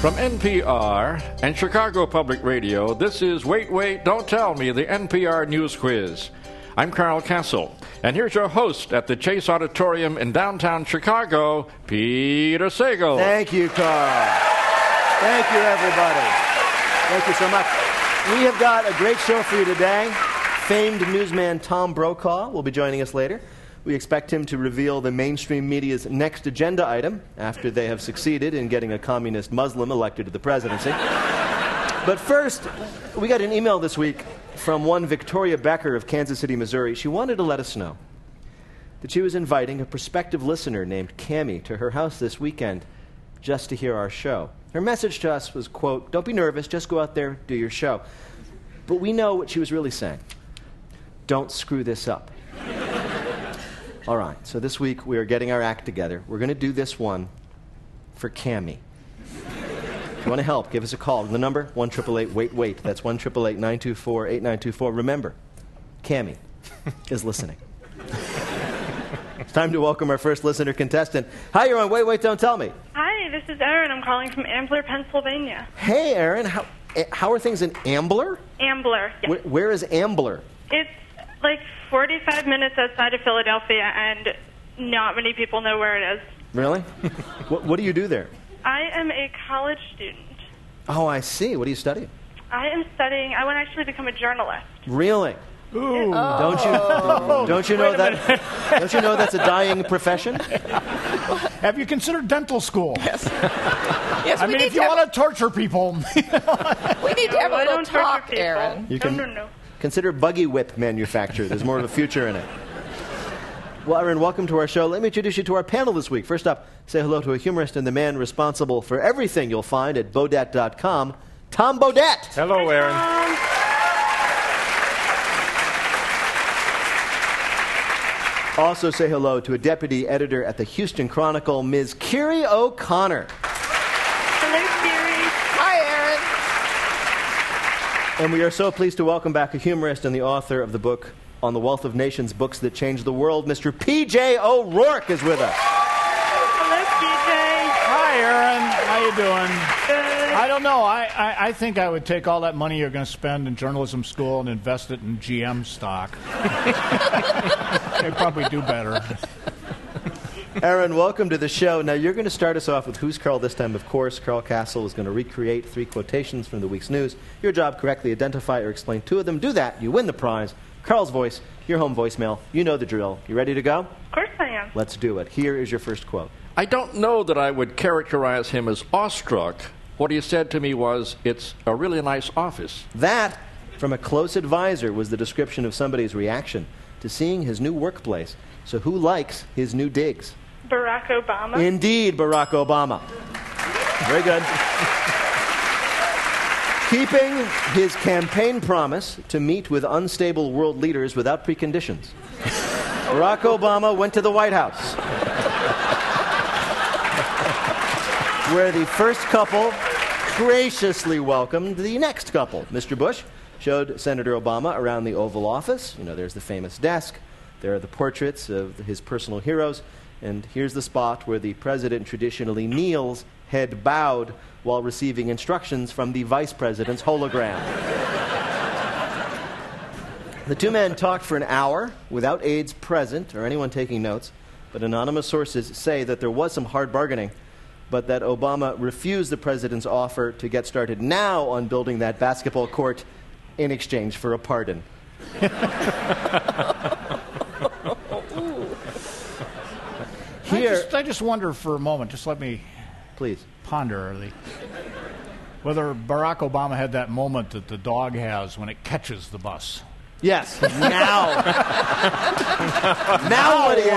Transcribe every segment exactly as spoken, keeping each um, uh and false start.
From N P R and Chicago Public Radio, this is Wait, Wait, Don't Tell Me, the N P R News Quiz. I'm Carl Castle, and here's your host at the Chase Auditorium in downtown Chicago, Peter Sagal. Thank you, Carl. Thank you, everybody. Thank you so much. We have got a great show for you today. Famed newsman Tom Brokaw will be joining us later. We expect him to reveal the mainstream media's next agenda item after they have succeeded in getting a communist Muslim elected to the presidency. But first, we got an email this week from one Victoria Becker of Kansas City, Missouri. She wanted to let us know that she was inviting a prospective listener named Cammie to her house this weekend just to hear our show. Her message to us was, quote, "Don't be nervous, just go out there, do your show." But we know what she was really saying. Don't screw this up. All right, so this week we are getting our act together. We're going to do this one for Cammie. If you want to help, give us a call. The number, one eight eight eight, wait, wait. That's one eight eight eight, nine two four, eight nine two four. Remember, Cammie is listening. It's time to welcome our first listener contestant. Hi, you're on Wait, Wait, Don't Tell Me. Hi, this is Erin. I'm calling from Ambler, Pennsylvania. Hey, Erin. How, how are things in Ambler? Ambler, yes. Where, where is Ambler? It's like forty-five minutes outside of Philadelphia, and not many people know where it is. Really? what, what do you do there? I am a college student. Oh, I see. What are you studying? I am studying, I want to actually become a journalist. Really? Ooh. Oh. Don't you don't you know that don't you know that's a dying profession? Have you considered dental school? Yes. yes I mean, if you want to torture people, we need to have No, a I little don't torture talk, people. Aaron. You no, can no, no. consider buggy whip manufacture. There's more of a future in it. Well, Erin, welcome to our show. Let me introduce you to our panel this week. First up, say hello to a humorist and the man responsible for everything you'll find at Bodette dot com, Tom Bodette. Hello, Aaron. Um, Also say hello to a deputy editor at the Houston Chronicle, Miz Kiri O'Connor. hello, Siri. Hi, Aaron. And we are so pleased to welcome back a humorist and the author of the book On the Wealth of Nations, Books That Changed the World, Mister P J O'Rourke is with us. Hello, P J. hi, Aaron. How you doing? Good. I don't know. I, I, I think I would take all that money you're going to spend in journalism school and invest it in G M stock. They'd probably do better. Aaron, welcome to the show. Now, you're going to start us off with Who's Carl this time. Of course, Carl Castle is going to recreate three quotations from the week's news. Your job, correctly identify or explain two of them. Do that, you win the prize. Carl's voice, your home voicemail. You know the drill. You ready to go? Of course I am. Let's do it. Here is your first quote. I don't know that I would characterize him as awestruck. What he said to me was, "It's a really nice office." That, from a close advisor, was the description of somebody's reaction to seeing his new workplace. So who likes his new digs? Barack Obama. Indeed, Barack Obama. Very good. Keeping his campaign promise to meet with unstable world leaders without preconditions. Barack Obama went to the White House, where the first couple graciously welcomed the next couple. Mister Bush showed Senator Obama around the Oval Office. You know, there's the famous desk. There are the portraits of his personal heroes. And here's the spot where the president traditionally kneels, head bowed, while receiving instructions from the vice president's hologram. The two men talked for an hour without aides present or anyone taking notes, but anonymous sources say that there was some hard bargaining, but that Obama refused the president's offer to get started now on building that basketball court in exchange for a pardon. Here, I just, I just wonder for a moment, just let me please. ponder the, whether Barack Obama had that moment that the dog has when it catches the bus. Yes. Now. Now what do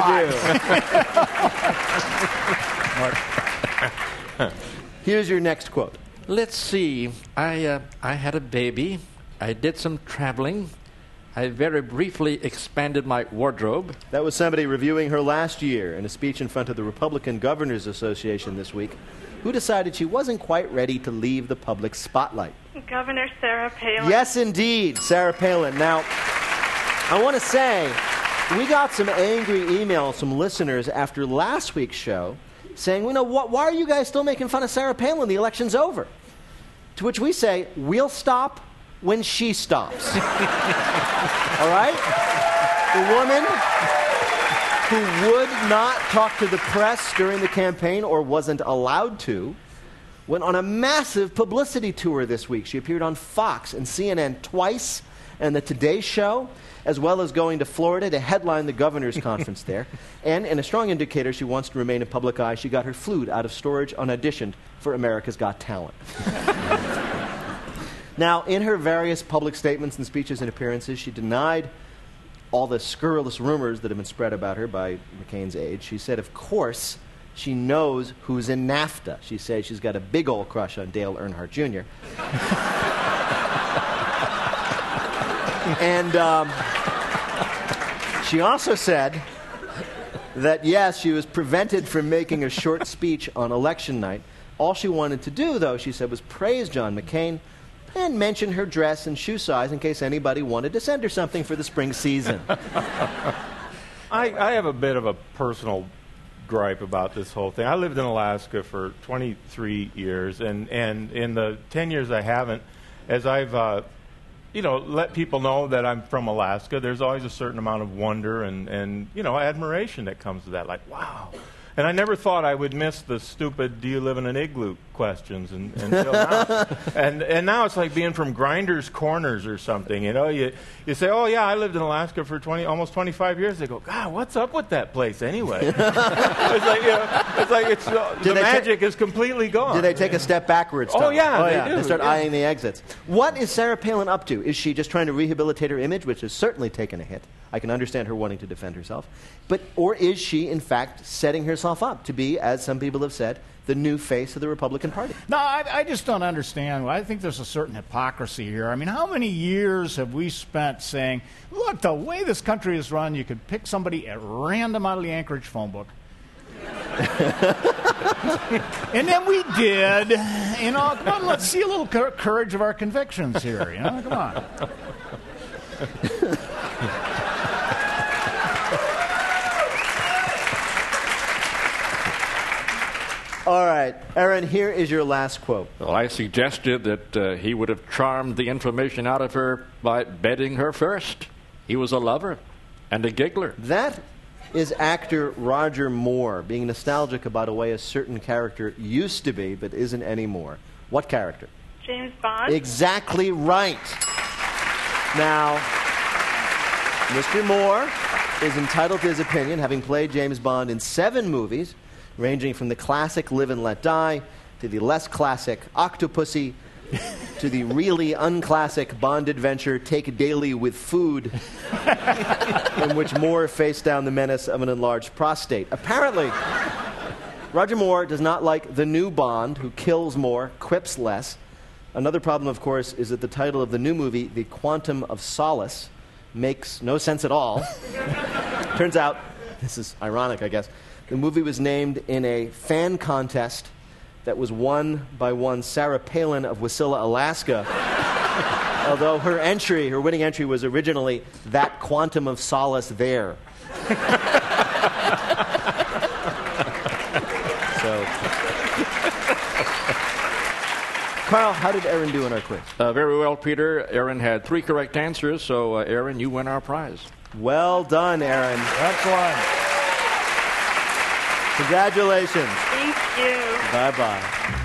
you do? Here's your next quote. Let's see. I uh, I had a baby. I did some traveling. I very briefly expanded my wardrobe. That was somebody reviewing her last year in a speech in front of the Republican Governors Association this week, who decided she wasn't quite ready to leave the public spotlight. Governor Sarah Palin. Yes, indeed, Sarah Palin. Now, I want to say, we got some angry emails from listeners after last week's show saying, "You know, wh- why are you guys still making fun of Sarah Palin? The election's over." To which we say, "We'll stop when she stops." All right? The woman who would not talk to the press during the campaign or wasn't allowed to went on a massive publicity tour this week. She appeared on Fox and C N N twice and the Today Show, as well as going to Florida to headline the governor's conference there. And in a strong indicator she wants to remain in public eye, she got her flute out of storage and auditioned for America's Got Talent. Now, in her various public statements and speeches and appearances, she denied all the scurrilous rumors that have been spread about her by McCain's aide. She said, of course, she knows who's in NAFTA. She says she's got a big old crush on Dale Earnhardt Junior And um, she also said that, yes, she was prevented from making a short speech on election night. All she wanted to do, though, she said, was praise John McCain and mention her dress and shoe size in case anybody wanted to send her something for the spring season. I, I have a bit of a personal gripe about this whole thing. I lived in Alaska for twenty-three years, and, and in the ten years I haven't, as I've, uh, you know, let people know that I'm from Alaska, there's always a certain amount of wonder and, and you know, admiration that comes to that. Like, wow. And I never thought I would miss the stupid "do you live in an igloo" questions and, until now. and and now it's like being from Grinders Corners or something. You know, you you say, "Oh yeah, I lived in Alaska for twenty, almost twenty-five years." They go, "God, what's up with that place anyway?" it's like you know, it's like it's uh, the magic ta- is completely gone. Do they take a step backwards? Oh Tom? yeah, oh, they yeah. do. They start yeah. eyeing the exits. What is Sarah Palin up to? Is she just trying to rehabilitate her image, which has certainly taken a hit? I can understand her wanting to defend herself. But, or is she, in fact, setting herself up to be, as some people have said, the new face of the Republican Party? No, I, I just don't understand. I think there's a certain hypocrisy here. I mean, how many years have we spent saying, look, the way this country is run, you could pick somebody at random out of the Anchorage phone book. And then we did. You know, come on, let's see a little cur- courage of our convictions here. You know, come on. All right, Aaron, here is your last quote. Well, I suggested that uh, he would have charmed the information out of her by bedding her first. He was a lover and a giggler. That is actor Roger Moore being nostalgic about a way a certain character used to be but isn't anymore. What character? James Bond. Exactly right. Now, Mister Moore is entitled to his opinion, having played James Bond in seven movies, ranging from the classic Live and Let Die to the less classic Octopussy to the really unclassic Bond adventure Take Daily with Food, in which Moore faced down the menace of an enlarged prostate. Apparently, Roger Moore does not like the new Bond, who kills more, quips less. Another problem, of course, is that the title of the new movie, The Quantum of Solace, makes no sense at all. Turns out, this is ironic, I guess, the movie was named in a fan contest that was won by one Sarah Palin of Wasilla, Alaska. Although her entry, her winning entry, was originally That Quantum of Solace There. So, Carl, how did Aaron do in our quiz? Uh, very well, Peter. Aaron had three correct answers, so uh, Aaron, you win our prize. Well done, Aaron. Excellent. Congratulations. Thank you. Bye-bye.